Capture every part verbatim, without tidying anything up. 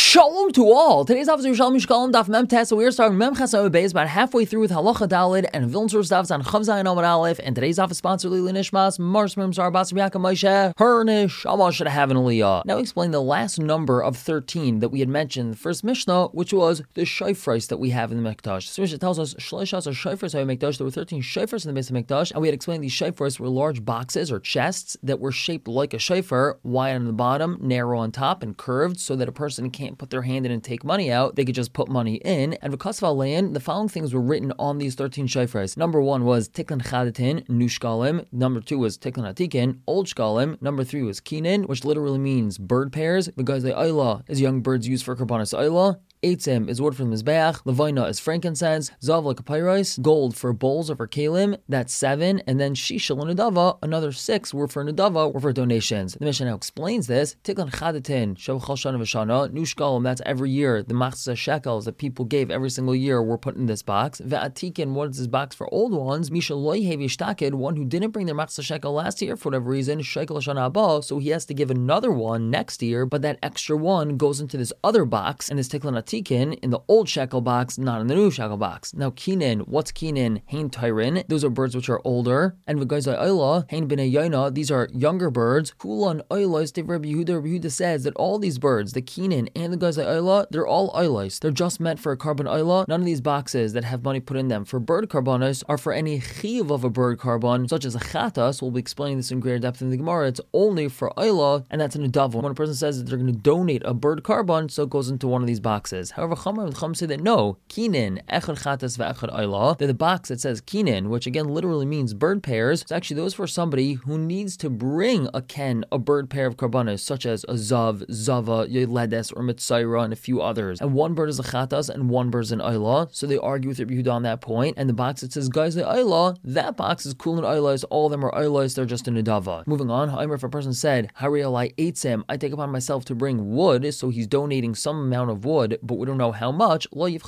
Shalom to all. Today's officer Shalom Shalom Daf Mem Tes. So we are starting Mem Chasam Beis about halfway through with Halacha Dalid and Vilna Source Dafs on Chav Zayin Amud Aleph. And today's office sponsor Lili Nishmas Mars Mem Sar Bas Yaakov Moshe Hernish Shama should have an Aliyah. Now explain the last number of thirteen that we had mentioned in the first Mishnah, which was the shofros that we have in the Mikdash. So Mishnah tells us Shloshas or shofros have Mikdash. There were thirteen shofros in the base of Mikdash, and we had explained these shofros were large boxes or chests that were shaped like a shofar, wide on the bottom, narrow on top, and curved, so that a person can't put their hand in and take money out, they could just put money in. And because of Alayan, the following things were written on these thirteen shofars. Number one was Tiklan Chadatin, New Shkalim. Number two was Tiklan Atikin, Old Shkalim. Number three was Kinin, which literally means bird pairs. Because the Ayla is young birds used for Karbanas Ayla. Eitzim is wood from the Mizbeach, Levina is frankincense, Zav like a pyros, gold for bowls or for kalim, that's seven, and then Shishal and Nadava, another six were for Nadava or for donations. The Mishnah now explains this. Tiklan Chadatin, Shav Chal Shana V'Shana, New Shkalim, that's every year, the Machzah shekels that people gave every single year were put in this box. Ve'atikin, what is this box for old ones? Misha Loi Hevi Shtakid, one who didn't bring their Machzah shekel last year for whatever reason, Shekel Shana Abba, so he has to give another one next year, but that extra one goes into this other box, and is Tiklan Tikin in the old shekel box, not in the new shekel box. Now kinin, what's kinin? Hain tyrin, those are birds which are older. And v'gaizai oila, hain b'nei yaina, these are younger birds. Kulan oilos, de Rabbi Yehuda. Rabbi Yehuda says that all these birds, the kinin and the gaizai oila, they're all oilos. They're just meant for a carbon oila. None of these boxes that have money put in them for bird carbonos are for any chiv of a bird carbon, such as a chatas. We'll be explaining this in greater depth in the Gemara. It's only for oila, and that's an adava. When a person says that they're going to donate a bird carbon, so it goes into one of these boxes. However, Chama and Chum say that no, kinin, echad chatas ve'echad ayla, that the box that says kinin, which again literally means bird pairs, it's actually those for somebody who needs to bring a ken, a bird pair of karbanos, such as a zav, zava, yeledes, or mitzaira, and a few others. And one bird is a chatas, and one bird is an ayla, so they argue with Rabbi Yehuda on that point. And the box that says guys the ayla, that box is cool and aylas, all of them are aylas, they're just a nedava. Moving on, however, if a person said, Hari alai eitzim, I take upon myself to bring wood, so he's donating some amount of wood, but we don't know how much,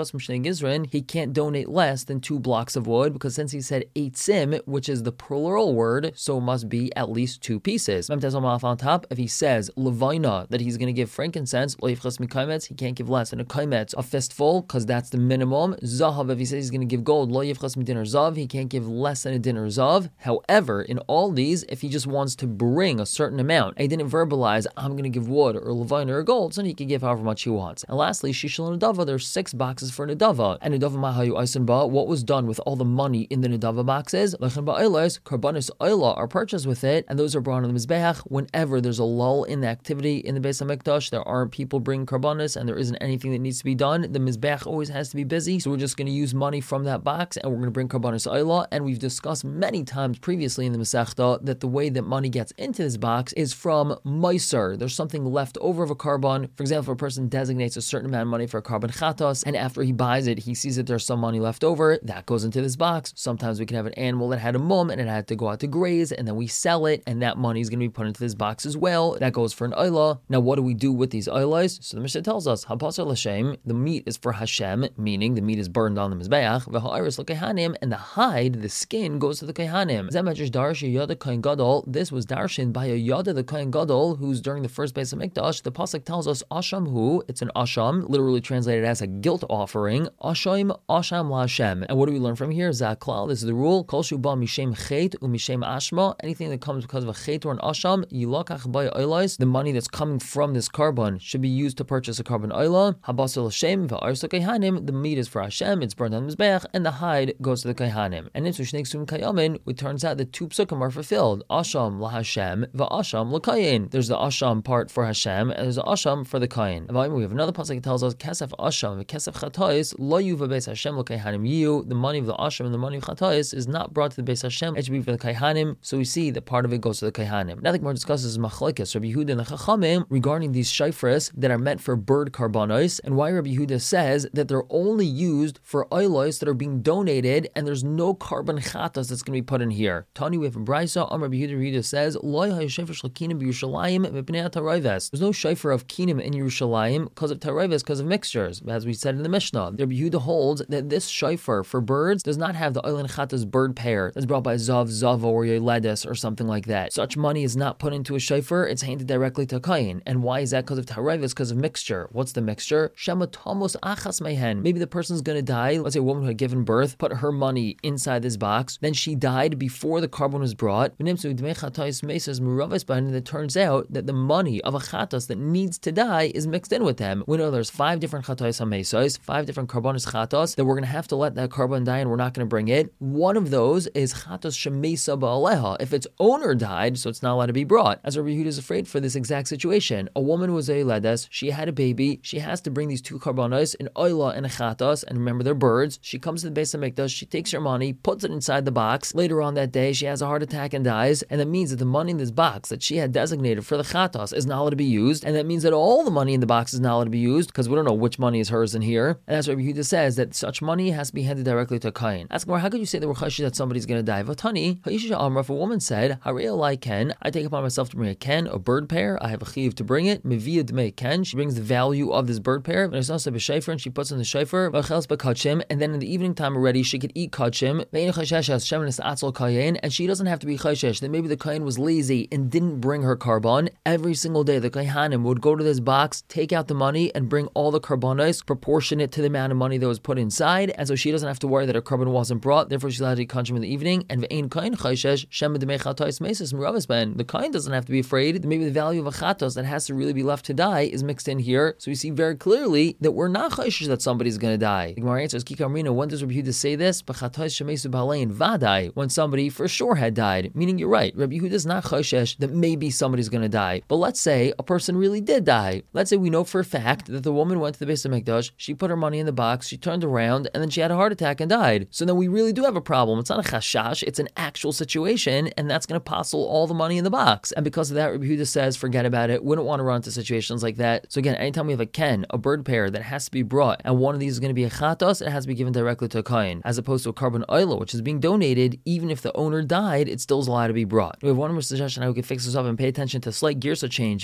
he can't donate less than two blocks of wood, because since he said eitzim, which is the plural word, so it must be at least two pieces. On top, if he says levina, that he's going to give frankincense, he can't give less than a kaimetz, a fistful, because that's the minimum. Zahav, if he says he's going to give gold, dinner zav, he can't give less than a dinner zav. However, in all these, if he just wants to bring a certain amount, and he didn't verbalize, I'm going to give wood or levina or gold, so he can give however much he wants. And lastly, shishal and adava, there's six boxes for Nadava. And Nadava Mahayu Aisenba, what was done with all the money in the Nadava boxes? Lechem Ba'elis, Karbanis Oila are purchased with it, and those are brought on the Mizbeach whenever there's a lull in the activity in the Beis HaMikdash. There aren't people bringing Karbanis, and there isn't anything that needs to be done. The Mizbeach always has to be busy, so we're just going to use money from that box, and we're going to bring Karbanis Oila. And we've discussed many times previously in the Masechta that the way that money gets into this box is from Meiser. There's something left over of a carbon. For example, if a person designates a certain amount of money for a carbon chatos, and after he buys it, he sees that there's some money left over, that goes into this box. Sometimes we can have an animal that had a mum and it had to go out to graze, and then we sell it, and that money is going to be put into this box as well. That goes for an oila. Now, what do we do with these oilas? So the Mishnah tells us, Habasar l'Hashem, the meat is for Hashem, meaning the meat is burned on the Mizbeach, v'ha'aris l'kehanim, and the hide, the skin, goes to the kehanim. Zemajish darshi yada kohen gadol. This was darshin by a yada the kohen gadol, who's during the first Beis HaMikdash. The pasuk tells us asham hu. It's an asham, literally translated as a guilt offering. Ashaim asham laHashem. And what do we learn from here? Zaklal, this is the rule. Kol shuba mishem chet umishem ashma. Anything that comes because of a chet or an asham, yilakach by oilais. The money that's coming from this carbon should be used to purchase a carbon oila. Habasar l'Hashem v'aris l'kehanim. The meat is for Hashem. It's burned on the mizbeach, and the hide goes to the kehanim. And in Shnei Ksum Kayamin, it turns out that two psukim are fulfilled. Asham laHashem v'asham l'kayin. There's the asham part for Hashem, and there's the asham for the kayin. We have another pasuk that tells us kesef asham v'kesef chatais lo yuva beis Hashem l'kehanim yiu. The money of the asham and the money of chatais is not brought to the beis Hashem. It should be for the kehanim. So we see that part of it goes to the kehanim. Now the Gemara discusses machlokes Rabbi Yehuda and the Chachamim regarding these shofros that are meant for bird karbanos, and why Rabbi Yehuda says that they're only used for oilos that are being donated, and there's no carbon chatas that's going to be put in here. Tani, we have a brisa. Rabbi Yehuda, Rabbi Yehuda says loy ha'shofar shel kinim b'Yerushalayim v'pnei ha'tarayves. There's no shofar of kinim in Yerushalayim because of tarayves, because of mixtures. As we said in the Mishnah, Rabbi Yehuda holds that this shofar for birds does not have the Oilen Chatas bird pair that's brought by Zav, Zava, or Yoledis or something like that. Such money is not put into a shofar, it's handed directly to Kayin. And why is that? Because of Tarayvus, because of mixture. What's the mixture? Shema Tomos Achas Mehen. Maybe the person's going to die. Let's say a woman who had given birth, put her money inside this box, then she died before the carbon was brought. And it turns out that the money of a chatas that needs to die is mixed in with them. We know there's five different chatas hamesos, five different carbonis chatas that we're going to have to let that carbon die and we're not going to bring it. One of those is chatas shemesa ba'aleha. If its owner died, so it's not allowed to be brought. As Rabbi Yehuda is afraid for this exact situation. A woman was a ledes, she had a baby, she has to bring these two carbonos, an oila and a chatas, and remember they're birds. She comes to the Beis HaMikdash, she takes her money, puts it inside the box. Later on that day, she has a heart attack and dies, and that means that the money in this box that she had designated for the chatas is not allowed to be used, and that means that all the money in the box is not allowed to be used, because we don't know which money is hers in here. And that's what Rabbi Yehuda says, that such money has to be handed directly to a Kayin. Ask more, how could you say that we're chashi that somebody's going to die? Vatani, Ha'isha Amra, if a woman said, Harei alai ken, I take upon myself to bring a ken, a bird pair, I have a chiv to bring it, Mevia dmei ken, she brings the value of this bird pair, and it's also a shayfer, and she puts in the shayfer, and then in the evening time already, she could eat kachim, and she doesn't have to be chayshesh, that maybe the Kayin was lazy and didn't bring her carbon. Every single day, the Kayhanim would go to this box, take out the money, and bring all the carbonos proportionate to the amount of money that was put inside, and so she doesn't have to worry that her carbon wasn't brought, therefore she's allowed to eat kachim in the evening, and the Kayin doesn't have to be afraid that maybe the value of a chatos that has to really be left to die is mixed in here, so we see very clearly that we're not chayshesh that somebody's going to die. The Gemara answers, Kikamrina, when does Rabbi Yehuda say this? When somebody for sure had died, meaning you're right, Rabbi Yehuda is not chayshesh that maybe somebody's going to die. But let's say a person really did die. Let's say we know for a fact that the woman went to the Beis HaMikdash, she put her money in the box, she turned around, and then she had a heart attack and died. So then we really do have a problem. It's not a chashash, it's an actual situation, and that's going to passel all the money in the box. And because of that, Rabbi Yehuda says, forget about it. We don't want to run into situations like that. So again, anytime we have a ken, a bird pair that has to be brought, and one of these is going to be a chatos, it has to be given directly to a Kayin, as opposed to a carbon oila, which is being donated, even if the owner died, it still is allowed to be brought. We have one more suggestion how we can fix this up and pay attention to slight girsa change.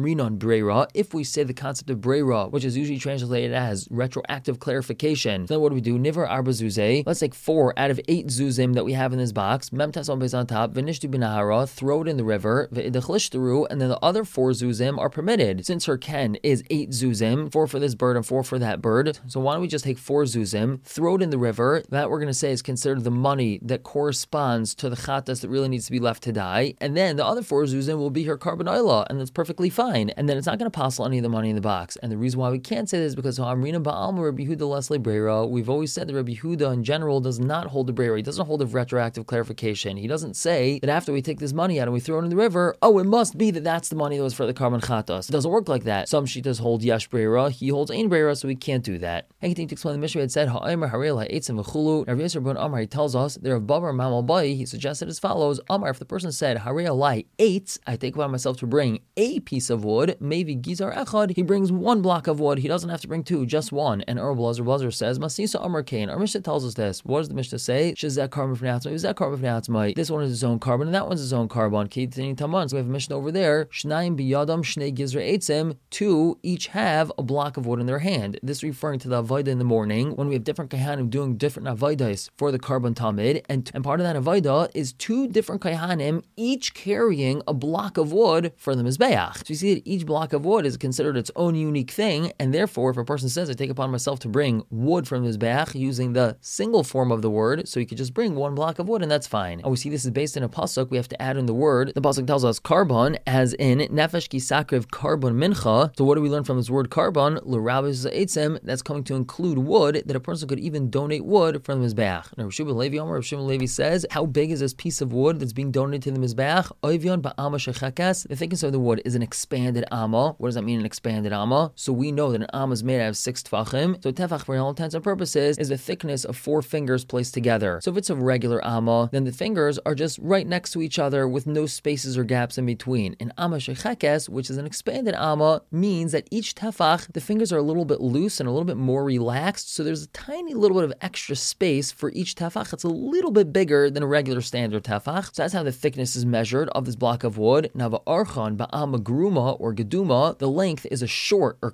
If we say the concept of breira, which is usually translated as retroactive clarification, then what do we do? Niver arba zuzeh. Let's take four out of eight zuzim that we have in this box. Mem tasal beis on top. V'nishtu binahara. Throw it in the river. V'idachlishtaru. And then the other four zuzim are permitted. Since her ken is eight zuzim, four for this bird and four for that bird. So why don't we just take four zuzim, throw it in the river? That we're going to say is considered the money that corresponds to the chatas that really needs to be left to die. And then the other four zuzim will be her carbon oila, and that's perfectly fine. And then it's not going to passel any of the money in the box. And the reason why we can't say this is because Amrina Ba'alma Rabbi Yehuda Leslie Breira, we've always said that Rabbi Yehuda in general does not hold the Breira. He doesn't hold of retroactive clarification. He doesn't say that after we take this money out and we throw it in the river, oh, it must be that that's the money that was for the carbon chatas. It doesn't work like that. Some shitas hold Yesh Breira, he holds Ein Breira, so we can't do that. I continue to explain the Mishnah had said, Ha'aymer Harel Ha'etzim V'chulu. Rav Yisrael ben Amar, he tells us, there of Babar Mamal Bai, he suggested as follows, Amar, if the person said, Harel Lai eight, I take upon myself to bring a piece of wood, maybe Gizar Echad, he brings one block of wood, he doesn't have to bring two, just one. And Ur Blazer Blazer says, Masisa Amar Kain. Our Mishnah tells us this. What does the Mishnah say? Shazak carbon from Natzmai, Zak carbon from Natzmai. This one is his own carbon, and that one's his own carbon. Keitini Taman. So we have a Mishnah over there. Shnaim biyadam shnei gizra eitzim. Two each have a block of wood in their hand. This is referring to the avodah in the morning when we have different kaihanim doing different avodas for the carbon tamid, and and part of that avodah is two different kaihanim each carrying a block of wood for the mizbeach. So you see that each block of wood is considered its own unique thing, and therefore, if a person says, "I take upon myself to bring wood from the mizbeach," using the single form of the word, so you could just bring one block of wood, and that's fine. And we see this is based in a pasuk. We have to add in the word. The pasuk tells us carbon, as in nefesh ki sakriv carbon mincha. So what do we learn from this word carbon? L'rabis eitzim. That's coming to include wood, that a person could even donate wood from the mizbeach. Now, Rav Shimon Levi Omer, Rav Shimon Levi says, how big is this piece of wood that's being donated to the mizbeach? Oivyon ba'ama shechakas. The thickness of the wood is an expanded amma. What does that mean, an expanded amma? So we know that an amma is made out of six tefachim. So tefach, for all intents and purposes, is the thickness of four fingers placed together. So if it's a regular amma, then the fingers are just right next to each other with no spaces or gaps in between. An amma shechakes, which is an expanded amma, means that each tefach, the fingers are a little bit loose and a little bit more relaxed, so there's a tiny little bit of extra space for each tefach. It's a little bit bigger than a regular standard tefach. So that's how the thickness is measured of this block of wood. Now, va'archan ba'ama gruma or geduma, the length is a short or cut off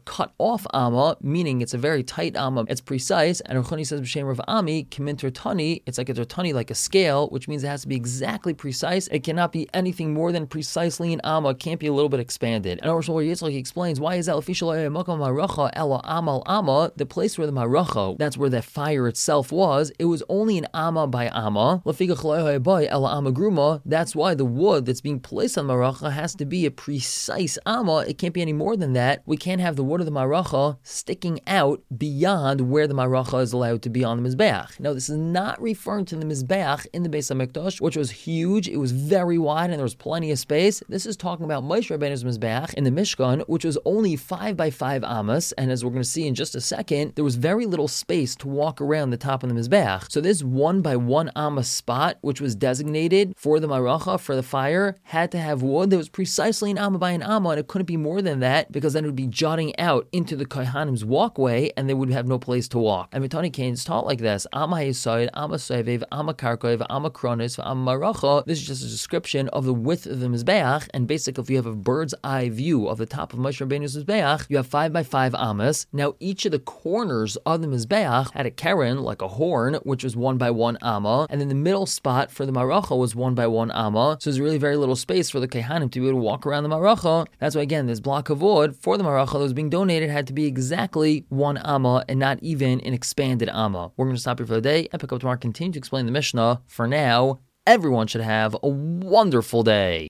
off amma, meaning it's a very tight amma, it's precise, and Rav Choni says b'shem Rav Ami, kimin tertani, it's like a tertani, like a scale, which means it has to be exactly precise. It cannot be anything more than precisely an amma. It can't be a little bit expanded. And Rosh Yitzchak, he explains, why is that the place where the maracha, that's where that fire itself was, it was only an amma by amma. That's why the wood that's being placed on the maracha has to be a precise amma. It can't be any more than that. We can't have the wood of the maracha sticking out beyond where the maracha is allowed to be on the mizbeach. Now, this is not referring to the mizbeach in the Beis HaMikdash, which was huge. It was very wide and there was plenty of space. This is talking about Moshe Rabbeinu's mizbeach in the Mishkan, which was only five by five amas, and as we're going to see in just a second, there was very little space to walk around the top of the mizbeach. So this one by one amma spot, which was designated for the maracha, for the fire, had to have wood that was precisely an amma by an amma, and it couldn't be more than that, because then it would be jutting out into the kohanim's walkway, and they would have no place to walk. And Mitani Kane's taught like this: Amma Yesod, Amma Sovev, Amma Karkov, Amma Kronis, Amma Maracha. This is just a description of the width of the mizbeach, and basically, if you have a bird's eye view of the top of Moshe Rabbeinu's mizbeach, you have five by five amas. Now, each of the corners of the mizbeach had a keren, like a horn, which was one by one amma, and then the middle spot for the maracha was one by one amma. So there's really very little space for the kehanim to be able to walk around the maracha. That's why, again, this block of wood for the maracha that was being donated had to be exactly one amma and not even an expanded amma. We're going to stop here for the day and pick up tomorrow, continue to explain the Mishnah. For now, everyone should have a wonderful day.